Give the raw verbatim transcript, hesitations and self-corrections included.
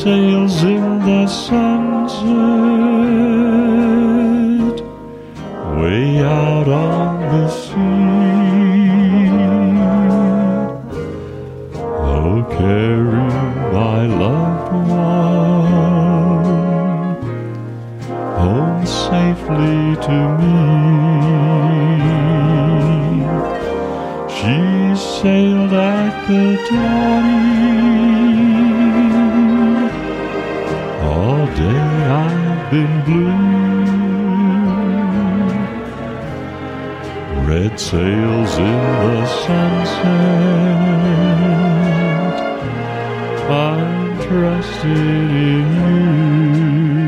sails in the sunset, way out on the sea. Oh, carry my loved one home safely to me. She sailed at the dawning. All day I've been blue. Red sails in the sunset, I'm trusting in you.